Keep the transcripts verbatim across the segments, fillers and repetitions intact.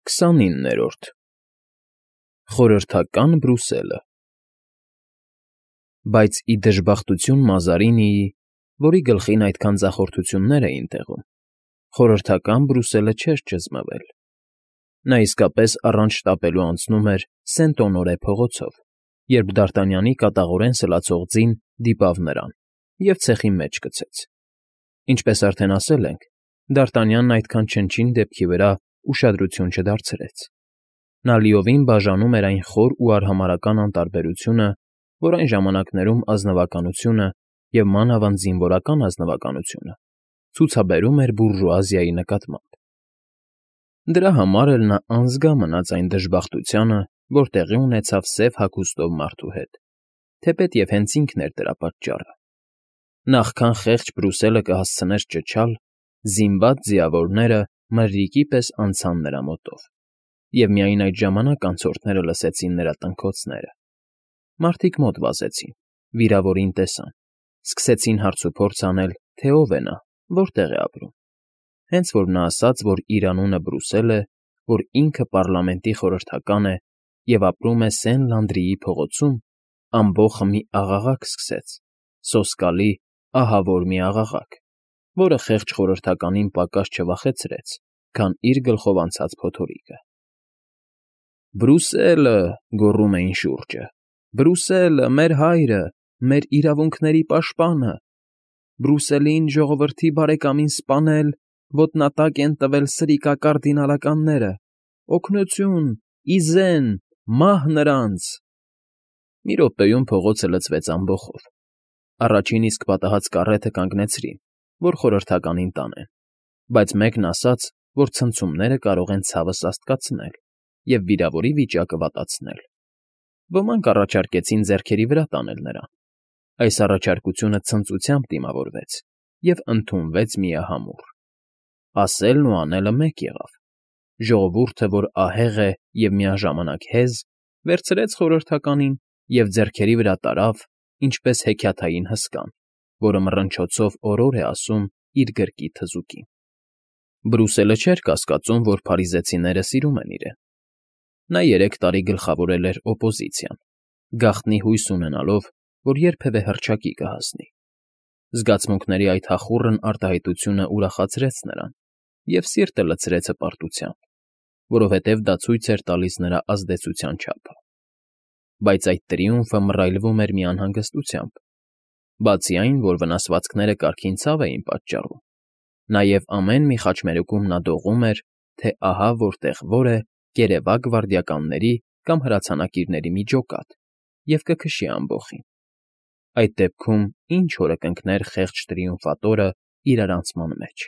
Քսանիններորդ Խորհրդական Բրուսելը Բայց ի դժբախտություն Մազարինիի, որի գլխին այդքան ձախորդություններ էին տեղում, խորհրդական Բրուսելը չէր ճզմվել. նա իսկապես առանց շտապելու անցնում էր Սենտ֊Օնորե փողոցով, երբ Դ'Արտանյանի կատաղորեն սլացող ձին դիպավ նրան և ցեխի մեջ գցեց. ինչպես արդեն ասել ենք, Դ'Արտանյանն այդքան չնչին դեպքի վրա ուշադրություն չդարձրեց. նա լիովին բաժանում էր այն խոր ու արհամարհական անտարբերությունը, որ այն ժամանակներում ազնվականությունը և մանավանդ զինվորական ազնվականությունը ցուցաբերում էր բուրժուազիայի նկատմամբ. դրա համար էլ նա անզգա մնաց այն դժբախտությանը, որ տեղի ունեցավ սև հագուստով մարդու հետ, թեպետև հենց ինքն էր դրա պատճառը. նախքան խեղճ Բրուսելը կհասցներ ճչալ, զինված ձիավորները մրրիկի պես անցան նրա մոտով, և միայն այդ ժամանակ անցորդները լսեցին նրա տնքոցները. մարդիկ մոտ վազեցին, վիրավորին տեսան, սկսեցին հարցուփորձ անել, թե ով է նա, որտեղ է ապրում, հենց որ նա ասաց, որ իր անունը Բրուսել է, որ ինքը պառլամենտի խորհրդական է և ապրում է Սեն֊Լանդրիի փողոցում, ամբոխը մի աղաղակ սկսեց, սոսկալի, ահավոր մի աղաղակ, որը խեղճ խորհրդականին պակաս չվախեցրեց, քան իր գլխով անցած փոթորիկը. «Բրուսելը», գոռում էին շուրջը, «Բրուսելը, մեր հայրը, մեր իրավունքների պաշտպանը, Բրուսելին, ժողովրդի բարեկամին սպանել, ոտնատակ են տվել սրիկակարդինալականները, օգնություն, ի զեն, մահ նրանց»։ Մի րոպեում փողոցը լցվեց ամբոխով. առաջին իսկ պատահած կառեթը կանգնեցրին, որ խորհրդականին տանեն, բայց մեկն ասաց, որ ցնցումները կարող են ցավը սաստկացնել և վիրավորի վիճակը վատացնել. ոմանք առաջարկեցին ձեռքերի վրա տանել նրան. այս առաջարկությունը ցնծությամբ դիմավորվեց և ընդունվեց միահամուռ. ասելն ու անելը մեկ եղավ. ժողովուրդը, որ ահեղ է և միաժամանակ հեզ, վերցրեց խորհրդականին և ձեռքերի վրա տարավ, ինչպես հեքիաթային հսկան, որը մռնչոցով օրոր է ասում իր գրկի թզուկին. Բրուսելը չէր կասկածում, որ փարիզեցիները սիրում են իրեն. նա երեք տարի գլխավորել էր օպոզիցիան, գաղտնի հույս ունենալով, որ երբևէ հռչակի կհասնի. զգացմունքների այդ հախուռն արտահայտությունը ուրախացրեց նրան և սիրտը լցրեց հպարտությամբ, որովհետև դա ցույց էր տալիս նրա ազդեցության չափը. բայց այդ տրիումֆը մռայլվում էր մի անհանգստությամբ, բացի այն, որ վնասվածքները կարգին ցավ էին պատճառում, նաև ամեն մի խաչմերուկում նա դողում էր, թե ահա որտեղ որ է կերևա գվարդիականների կամ հրացանակիրների մի ջոկատ և կքշի ամբոխին. այդ դեպքում ինչ հորը կընկներ խեղճ տրիումֆատորը իրարանցման մեջ.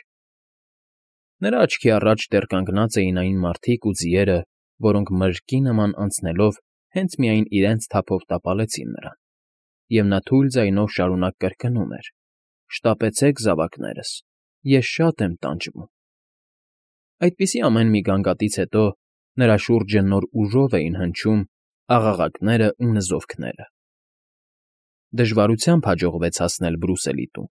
նրա աչքի առաջ դեռ կանգնած էին այն մարդիկ ու ձիերը, որոնք մրրկի նման անցնելով հենց միայն իրենց թափով տապալեցին նրան, և նա թույլ ձայնով շարունակ կրկնում էր. «Շտապեցեք, զավակներս, ես շատ եմ տանջվում»։ Այդպիսի ամեն մի գանգատից հետո նրա շուրջը նոր ուժով էին հնչում աղաղակները ու նզովքները. դժվարությամբ հաջողվեց հասնել Բրուսելի տուն.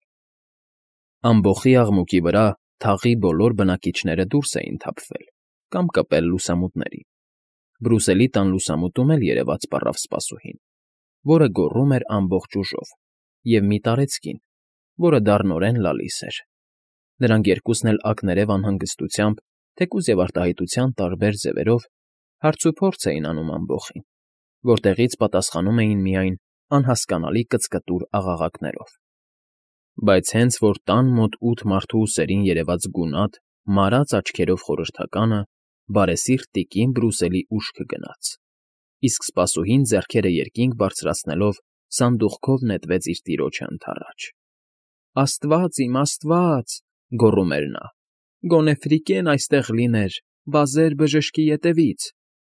ամբոխի աղմուկի վրա թաղի բոլոր բնակիչները դուրս էին թափվել կամ կպել լուսամուտներին. Բրուսելի տան լուսամուտում էլ երևաց պառավ սպասուհին, որը գոռում էր ամբողջ ուժով, և մի տարեցկին, որը դառնորեն լալիս էր. նրանք երկուսն էլ ակներև անհանգստությամբ, թեկուզ և արտահայտության տարբեր ձևերով, հարցուփորձ էին անում ամբոխին, որտեղից պատասխանում էին միայն անհասկանալի կծկտուր աղաղակներով. բայց հենց որ տան մոտ ութ մարդու ուսերին երևաց գունատ, մարած աչքերով խորհրդականը, բարեսիրտ տիկին Բրուսելի ուշքը գնաց, իսկ սպասուհին ձեռքերը երկինք բարձրացնելով սանդուղքով նետվեց իր տիրոջը ընդառաջ. «Աստված իմ, Աստված», գոռում էր նա, «գոնե Ֆրիկեն այստեղ լիներ, վազեր բժշկի ետևից»։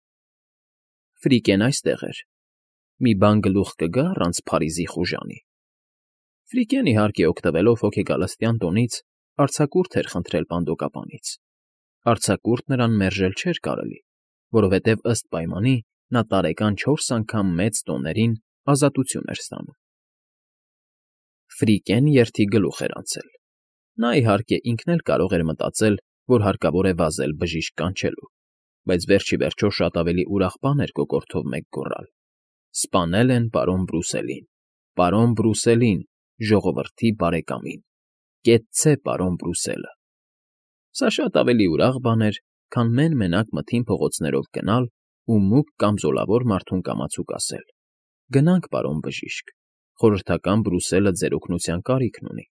Ֆրիկեն այստեղ էր. մի բան գլուխ կգա առանց Փարիզի խուժանի։ Ֆրիկեն, իհարկե, օգտվելով հոգեգալստյան տոնից, արձակուրդ էր խնդրել պանդոկապանից. արձակուրդ նրան մերժել չէր կարելի, որովհետև ըստ պայմանի նա տարեկան չորս անգամ մեծ տոներին ազատություն էր ստանում։ Ֆրիկեն երթի գլուխ էր անցել. նա, իհարկե, ինքն էլ կարող էր մտածել, որ հարկավոր է վազել բժիշկ կանչելու, բայց վերջ ի վերջո շատ ավելի ուրախ բան էր կոկորդով մեկ գոռալ. «Սպանել են պարոն Բրուսելին, պարոն Բրուսելին, ժողովրդի բարեկամին, կեցցե պարոն Բրուսելը»։ Սա շատ ավելի ուրախ բան էր, քան մեն֊մենակ մթին փողոցներով գնալ ու մուգ կամ զոլավոր մարդուն կամացուկ ասել. «Գնանք, պարոն բժիշկ, խորհրդական Բրուսելը ձեր օգնության կարիքն ունի»։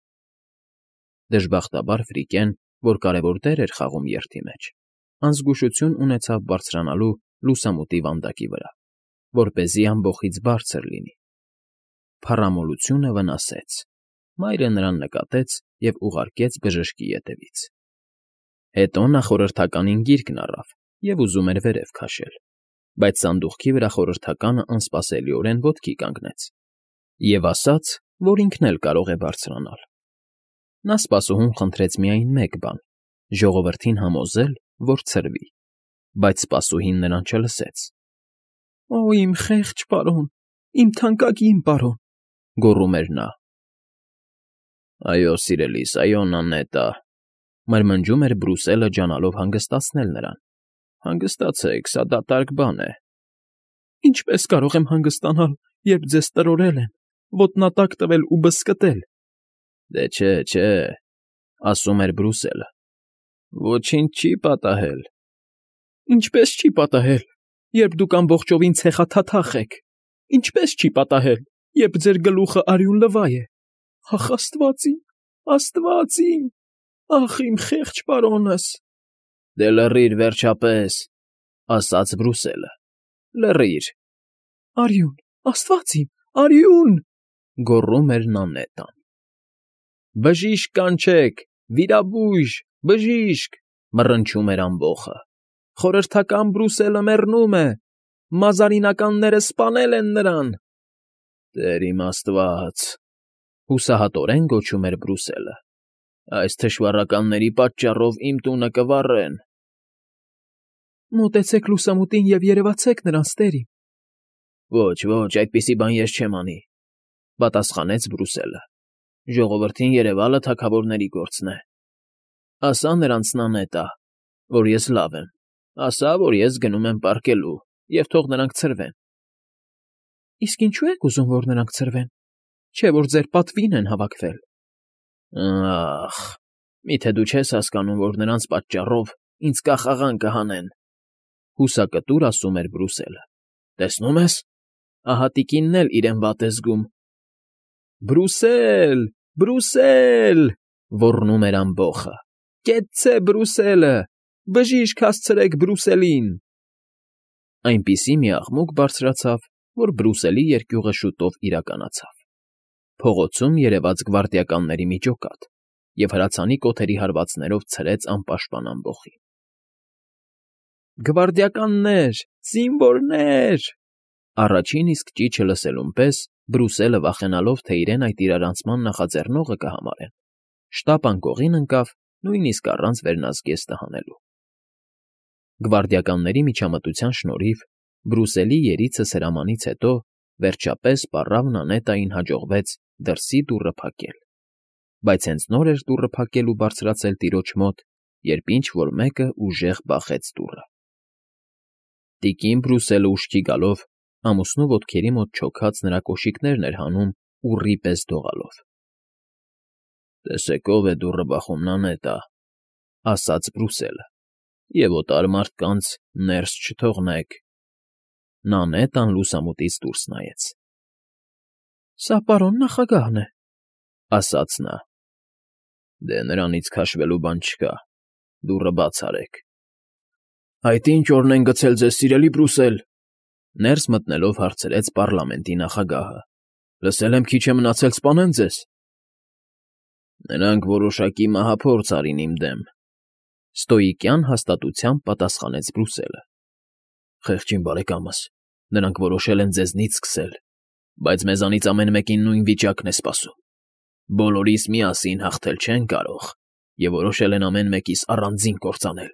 Դժբախտաբար Ֆրիկեն, որ կարևոր դեր էր խաղում երթի մեջ, անզգուշություն ունեցավ բարձրանալու լուսամուտի վանդակի վրա, որպեսզի ամբոխից բարձր լինի։ Փառամոլությունը վնասեց, մայրը նրան նկատեց և ուղարկեց բժշկի ետևից։ Հետո նա խորհրդականին գիրկն առավ և ուզում էր վերև քաշել, բայց սանդուղքի վրա խորհրդականը անսպասելիորեն ոտքի կանգնեց և ասաց, որ ինքն էլ կարող է բարձրանալ։ Նա սպասուհուն խնդրեց միայն մեկ բան՝ ժողովրդին համոզել, որ ցրվի, բայց սպասուհին նրան չլսեց։ «Օ, իմ խեղճ պարոն, իմ թանկագին պարոն», գոռում էր նա։ «Այո, սիրելիս, այո, Նանետա», մրմնջում էր Բրուսելը, ջանալով հանգստացնել նրան։ «Հանգստացեք, սա դատարկ բան է»։ «Ինչպե՞ս կարող եմ հանգստանալ, երբ ձեզ տրորել են, ոտնատակ տվել ու բզկտել»։ «Դե չէ, չէ», ասում էր Բրուսելը, «ոչինչ չի պատահել»։ «Ինչպե՞ս չի պատահել, երբ դուք ամբողջովին ցեխաթաթախ եք։ Ինչպե՞ս չի պատահել, երբ ձեր գլուխը արյունլվա է։ Ախ, աստված իմ, աստված իմ, ախ, իմ խեղճ պարոնս»։ «Դե լռիր, վերջապես», ասաց Բրուսելը, «լռիր»։ «Արյուն, աստված իմ, արյուն», գոռում էր Նանետան։ «Բժիշկ կանչեք, վիրաբույժ, բժիշկ», մռնչում էր ամբոխը։ «Խորհրդական Բրուսելը մեռնում է, մազարինականները սպանել են նրան»։ «Տեր իմ աստված», հուսահատորեն գոչում էր Բրուսելը, «այս թշվառականների պատճառով իմ տունը կվառեն»։ «Մոտեցեք լուսամուտին և երևացեք նրանց, տեր իմ»։ «Ոչ, ոչ, այդպիսի բան ես չեմ անի», պատասխանեց Բրուսելը։ «Ժողովրդին երևալը թագավորների գործն է։ Ասա նրանց, Նանետա, որ ես լավ եմ, ասա, որ ես գնում եմ պառկելու, և թող նրանք ցրվեն»։ «Իսկ ինչու եք ուզում, որ նրանք ցրվեն, չէ՞ որ ձեր պատվին են հավաքվել»։ «Ա՜խ, մի՞թե դու չես հասկանում, որ նրանց պատճառով ինձ կախաղան կհանեն», հուսակտուր ասում էր Բրուսելը։ «Տեսնում ես, ահա տիկինն էլ իրեն վատ է զգում»։ «Բրուսել, Բրուսել», ոռնում էր ամբոխը, «կեցցե Բրուսելը, բժիշկ հասցրեք Բրուսելին»։ Այնպիսի մի աղմուկ բարձրացավ, որ Բրուսելի երկյուղը շուտով իրականացավ։ Փողոցում երևաց գվարդիականների մի ջոկատ և հրացանի կոթերի հարվածներով ցրեց անպաշտպան ամբոխին։ «Գվարդիականներ, զինվորներ»։ Առաջին իսկ ճիչը լսելուն պես Բրուսելը, վախենալով, թե իրեն այդ իրարանցման նախաձեռնողը կհամարեն, շտապ անկողին ընկավ, նույնիսկ առանց վերնազգեստը հանելու։ Գվարդիականների միջամտության շնորհիվ Բրուսելի երիցը սրամանից հետո վերջապես պառավ Նանետային հաջողվեց դրսի դուռը փակել, բայց հենց նոր էր դուռը փակել ու բարձրացել տիրոջ մոտ, երբ ինչ֊որ մեկը ուժեղ բախեց դուռը։ Տիկին Բրուսելը ուշքի գալով ամուսնու ոտքերի մոտ չոքած նրա կոշիկներն էր հանում ուռի պես դողալով։ «Տեսեք ով է դուռը բախում, Նանետա», ասաց Բրուսելը, «և օտար մարդկանց ներս չթողնեք»։ Նանետան լուսամուտից դուրս նայեց։ «Սա պարոն նախագահն է», ասաց նա։ «Դե նրանից քաշվելու բան չկա, դուռը բաց արեք»։ «Այդ ի՞նչ օրն են գցել ձեզ, սիրելի Բրուսել», ներս մտնելով հարցրեց պառլամենտի նախագահը։ «Լսել եմ, քիչ է մնացել սպանեն ձեզ»։ «Նրանք որոշակի մահափորձ արին իմ դեմ», ստոիկյան հաստատությամբ պատասխանեց Բրուսելը։ «Խեղճին բարեկամս, նրանք որոշել են ձեզնից սկսել, բայց մեզանից ամեն մեկին նույն վիճակն է սպասում։ Բոլորիս միասին հաղթել չեն կարող և որոշել են ամեն մեկիս առանձին կործանել»։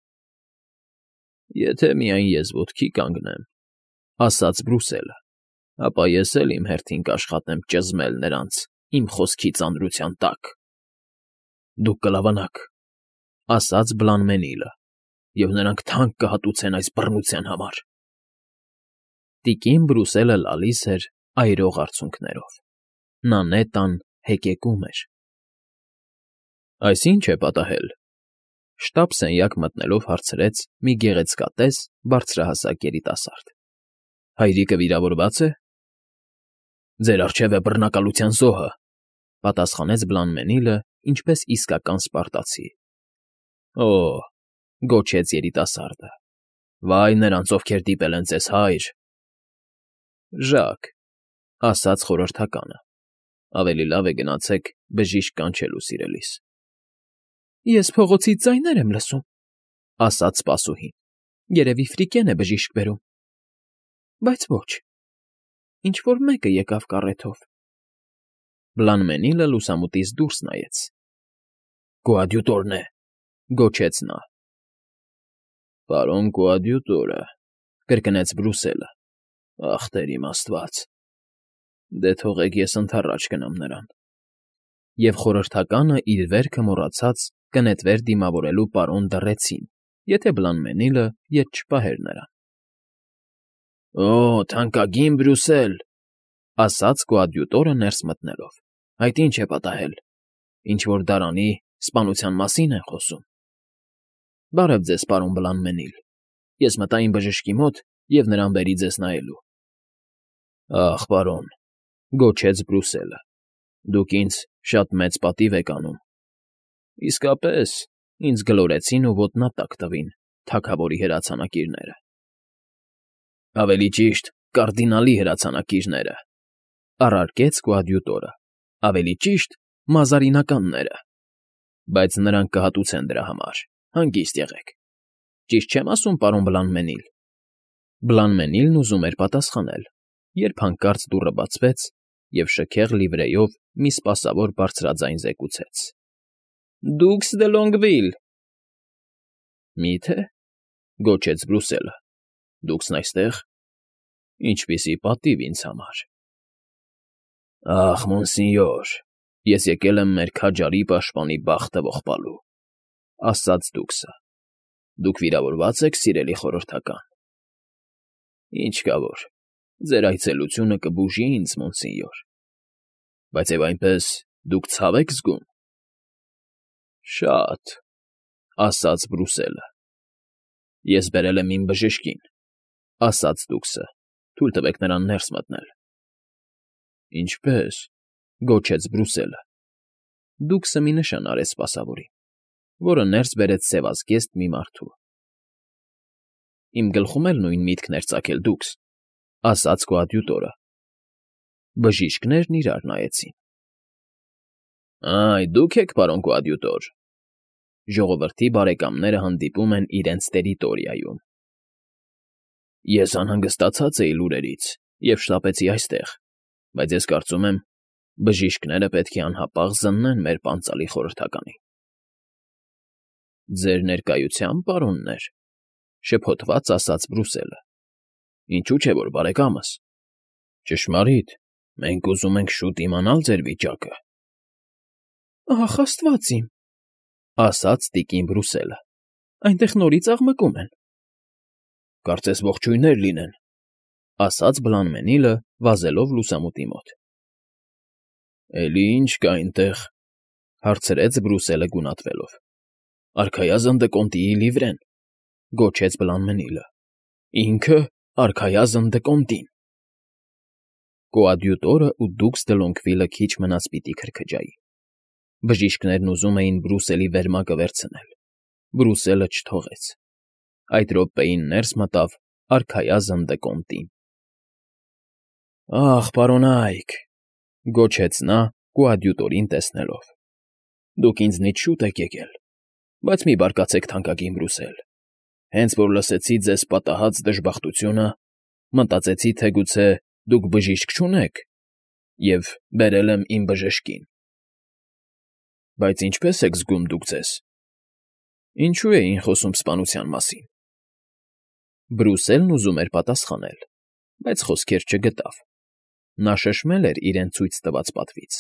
«Եթե միայն ես ոտքի կանգնեմ», ասաց Բրուսելը, «ապա ես էլ իմ հերթին կաշխատեմ ճզմել նրանց իմ խոսքի ծանրության տակ»։ «Դուք կլավանաք», ասաց Բլանմենիլը, և նրանք թանկ կհատուցեն այս բռնության համար։ Տիկին Բրուսելը լալիս էր այրող արցունքներով։ Նա նետան հեկեկում էր։ Այս ի՞նչ է պատահել,֊ շտապ սենյակ մտնելով հարցրեց մի գեղեցկատես բարձրահասակ երիտասարդ։ Հայրիկը վիրավորվա՞ծ է։ Ձեր առջև է բռնակալության զոհը,֊ պատասխանեց Բլանմենիլը ինչպես իսկական սպարտացի։ Օ՜, գոչեց երիտասարդը, վայ նրանց, ովքեր դիպել են ձեզ, հայր։ Ժակ,֊ ասաց խորհրդականը, ավելի լավ է գնացեք բժիշկ կանչելու սիրելիս։ Ես փողոցից ձայներ եմ լսում,֊ ասաց սպասուհին, երևի Ֆրիկեն է բժիշկ բերում։ Բայց ոչ, ինչ֊որ մեկը եկավ կառեթով։ Բլանմենիլը լուսամուտից դուրս նայեց։ Կոադյուտորն է,֊ գոչեց նա։ Պարոն կոադյուտորը,֊ կրկնեց Բրուսելը, ախ տեր իմ Աստված, դե թողեք ես ընդառաջ գնամ նրան։ Եվ խորհրդականը իր վերքը մոռացած կնետվեր դիմավորելու պարոն Դռեցին, եթե Բլանմենիլը ետ չպահեր նրան։ Օ, թանկագին Բրուսել,֊ ասաց կոադյուտորը ներս մտնելով, այդ ի՞նչ է պատահել, ինչ֊որ դարանի սպանության մասին են խոսում։ Բարև ձեզ, պարոն Բլանմենիլ, ես մտա իմ բժշկի մոտ և նրան բերի ձեզ նայելու։ Ախ, պարոն,֊ գոչեց Բրուսելը, դուք ինձ շատ մեծ պատիվ եք անում։ Իսկապես, ինձ գլորեցին ու ոտնատակ տվին թագավորի հրացանակիրները։ Ավելի ճիշտ, կարդինալի հրացանակիրները,֊ առարկեց կոադյուտորը, ավելի ճիշտ, մազարինականները, բայց նրանք կհատուցեն դրա համար, հանգիստ եղեք։ Ճիշտ չեմ ասում, պարոն Բլանմենիլ։ Բլանմենիլն ուզում էր պատասխանել, երբ հանկարծ դուռը բացվեց, և շքեղ լիվրեյով մի սպասավոր բարձրաձայն զեկուցեց. Դուքս դը Լոնգվիլ։ Մի՞թե,֊ գոչեց Բրուսելը, դուքսն այստեղ։ Ինչպիսի պատիվ ինձ համար։ Ախ, մոնսինյոր, ես եկել եմ մեր քաջարի պաշտպանի բախտը ողբալու,֊ ասաց դուքսը։ Դուք վիրավորվա՞ծ եք, սիրելի խորհրդական։ Ինչ կա որ, ձեր այցելությունը կբուժի ինձ, մոնսինյոր։ Բայց և այնպես դուք ցավ եք զգում։ Շատ,֊ ասաց Բրուսելը։ Ես բերել եմ իմ բժշկին,֊ ասաց դուքսը, թույլ տվեք նրան ներս մտնել։ Ինչպե՞ս,֊ գոչեց Բրուսելը։ Դուքսը մի նշան արեց սպասավորին, որը ներս բերեց սևազգեստ մի մարդու։ Իմ գլխում էլ նույն միտքն էր ծագել, դուքս,֊ ասաց կոադյուտորը։ Բժիշկներն իրար նայեցին։ Այ, դուք եք, պարոն կոադյուտոր։ Ժողովրդի բարեկամները հանդիպում են իրենց տերիտորիայում։ Ես անհանգստացած էի լուրերից և շտապեցի այստեղ, բայց ես կարծում եմ, բժիշկները պետք է անհապաղ զննեն մեր պանծալի խորհրդականին։ Ձեր ներկայությամբ, պարոններ,֊ շփոթված ասաց Բրուսելը։ Ինչու՞ չէ, որ բարեկամս։ Ճշմարիտ, մենք ուզում ենք շուտ իմանալ ձեր վիճակը։ Ախ, Աստված իմ,֊ ասաց տիկին Բրուսելը, այնտեղ նորից աղմկում են։ Կարծես ողջույններ լինեն,֊ ասաց Բլանմենիլը, վազելով լուսամուտի մոտ։ Էլի ի՞նչ կա այնտեղ,֊ հարցրեց Բրուսելը գունատվելով։ Արքայազն Դկոնտիի լիվրեն,֊ գոչեց Բլանմենիլը։ Ինքը Արքայազն Դկոնտին։ Կոադյուտորը ու դուքս դը Լոնգվիլը քիչ մնաց պիտի քրքջայի։ Բժիշկներն ուզում էին Բրուսելի վերմակը վերցնել։ Բրուսելը չթողեց։ Այդ րոպեին ներս մտավ Արքայազն Դկոնտին։ Ախ, պարոնայք,֊ գոչեց նա կոադյուտորին տեսնելով, դուք ինձնից շուտ եք եկել, բայց մի բարկացեք, թանկագին Բրուսել, հենց որ լսեցի ձեզ պատահած դժբախտությունը, մտածեցի, թե գուցե դուք բժիշկ չունեք, և բերել եմ իմ բժշկին։ Բայց ինչպե՞ս եք զգում դուք ձեզ։ Ինչու էին խոսում սպանության մասին։ Բրուսելն ուզում էր պատասխանել, բայց խոսքեր չգտավ։ Նա շշմել էր իրեն ցույց տված պատվից։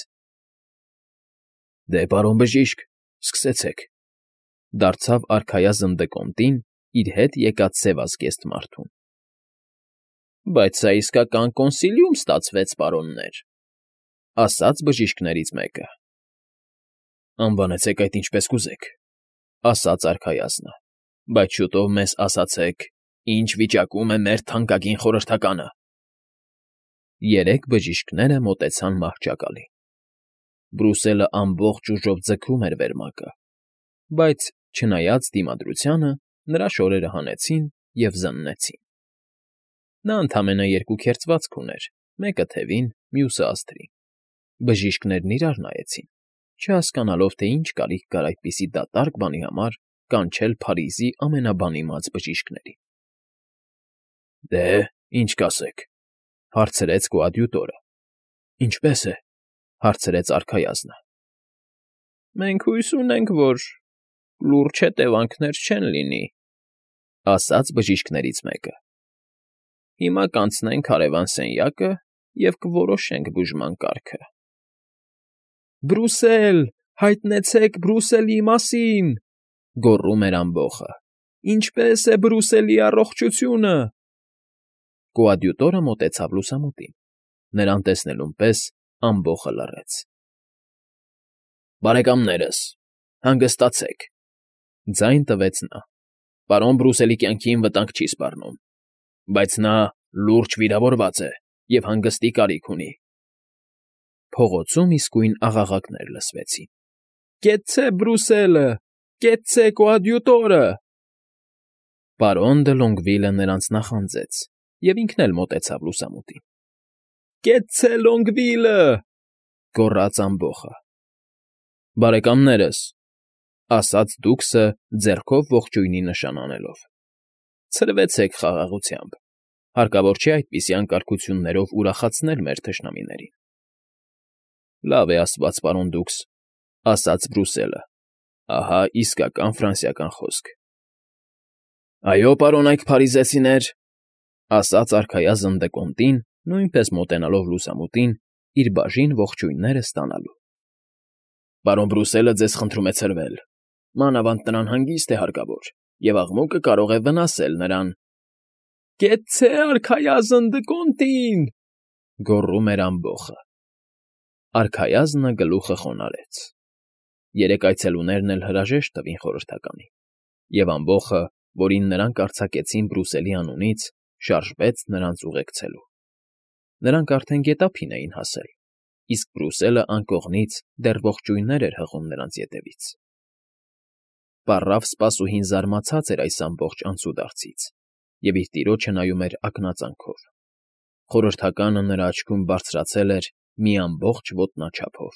Դե, պարոն բժիշկ, սկսեցեք,֊ դարձավ Արքայազն Դկոնտին իր հետ եկած սևազգեստ մարդուն։ Բայց սա իսկական կոնսիլիում ստացվեց, պարոններ, ասաց բժիշկներից մեկը։ Անվանեցեք այդ ինչպես կուզեք, ասաց արքայազնը, բայց շուտով մեզ ասացեք, ինչ վիճակում է մեր թանկագին խորհրդականը։ Երեք բժիշկները մոտեցան մահճակալին։ Բրուսելը ամբողջ ուժով ձգում էր վերմակը, բայց, չնայած դիմադրությանը, նրա շորերը հանեցին և զննեցին։ Նա ընդամենը երկու քերծվածք ուներ, մեկը թևին, մյուսը աստղին։ Բժիշկներն իրար նայեցին, չհասկանալով, թե ինչ կարիք կար այդպիսի դատարկ բանի համար կանչել Փարիզի ամենաբանիմաց բժիշկներին։ Դե, ինչ կասեք,֊ հարցրեց կոադյուտորը։ Ինչպե՞ս է,֊ հարցրեց արքայազնը։ Մենք հույս ունենք, որ լուրջ հետևանքներ չեն լինի, ասաց բժիշկներից մեկը։ Հիմա կանցնենք հարևան սենյակը և կորոշենք բուժման կարգը։ Բրուսել, հայտնեցեք Բրուսելի մասին,֊ գոռում էր ամբոխը։ Ինչպե՞ս է Բրուսելի առողջությունը։ Կոադյուտորը մոտեցավ լուսամուտին։ Նրան տեսնելուն պես ամբոխը լռեց։ Բարեկամներս, հանգստացեք,֊ ձայն տվեց նա։ Պարոն Բրուսելի կյանքին վտանգ չի սպառնում, բայց նա լուրջ վիրավորված է և հանգստի կարիք ունի։ Փողոցում իսկույն աղաղակներ լսվեցին. Կեցցե Բրուսելը, կեցցե կոադյուտորը։ Պարոն դը Լոնգվիլը նրանց նախանձեց և ինքն էլ մոտեցավ լուսամուտին։ Կեցցե Լոնգվիլը, գոռաց ամբոխը։ Բարեկամներս, ասաց դուքսը ձեռքով ողջույնի նշան անելով, ցրվեցեք խաղաղությամբ, հարկավոր չէ այդպիսի անկարգություններով ուրախացնել մեր թշնամիներին։ Լավ է ասված, պարոն դուքս, ասաց Բրուսելը, ահա իսկական ֆրանսիական խոսք։ Այո, պարոն այք փարիզեցիներ, ասաց արքայազն Դեկոնտին, նույնպես մոտենալով լուսամուտին, իր բաժին ողջույնները ստանալու։ Պարոն Բրուսելը ձեզ խնդրում է ցրվել, մանավանդ նրան հանգիստ է հարկավոր, և աղմուկը կարող է վնասել նրան։ Կեցցե արքայազն Դեկոնտին, գոռում էր ամբոխը։ Արքայազնը գլուխը խոնարհեց։ Երեք այցելուներն էլ հրաժեշտ տվին խորհրդականին, և ամբոխը, որին նրանք արձակեցին Բրուսելի անունից, շարժվեց նրանց ուղեկցելու։ Նրանք արդեն գետափին էին հասել, իսկ Բրուսելը անկողնից դեռ ողջույններ էր հղում նրանց ետևից։ Պառավ սպասուհին զարմացած էր այս ամբողջ անցուդարձից և իր տիրոջը նայում էր ակնածանքով։ Խորհրդականը նրա աչքում բարձրացել էր մի ամբողջ ոտնաչափով։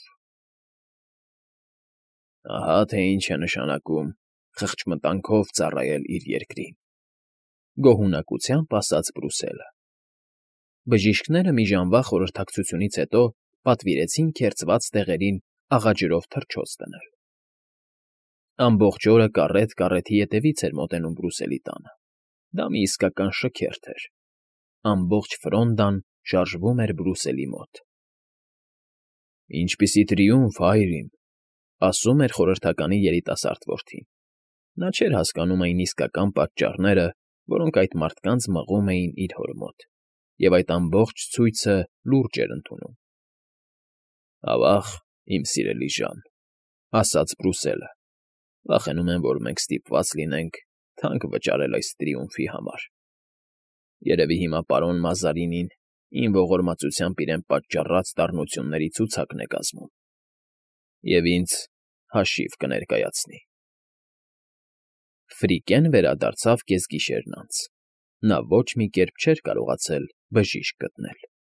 Ահա թե ինչ է նշանակում խղճմտանքով ծառայել իր երկրին,֊ գոհունակությամբ ասաց Բրուսելը։ Բժիշկները մի ժամվա խորհրդակցությունից հետո պատվիրեցին քերծված տեղերին աղաջրով թռչոց դնել։ Ամբողջ օրը կառետ կառեթի ետևից էր մոտենում Բրուսելի տանը։ Դա մի իսկական շքերթ էր։ Ամբողջ Ֆրոնդան շարժվում էր Բրուսելի մոտ։ Ինչպիսի տրիումֆ, հայր իմ,֊ ասում էր խորհրդականի երիտասարդ որդին։ Նա չէր հասկանում այն իսկական պատճառները, որոնք այդ մարդկանց մղում էին իր հոր մոտ, և այդ ամբողջ ցույցը լուրջ էր ընդունում։ Ավա՜ղ, իմ սիրելի ժան,֊ ասաց Բրուսելը, վախենում եմ, որ մենք ստիպված լինենք թանկ վճարել այս տրիումֆի համար։ Երևի հիմա պարոն Մազարինին իմ ողորմածությամբ իրեն պատճառած դառնությունների ցուցակն է կազմում և ինձ հաշիվ կներկայացնի։ Ֆրիկեն վերադարձավ կեսգիշերն անց։ Նա ոչ մի կերպ չէր կարողացել բժիշկ գտնել։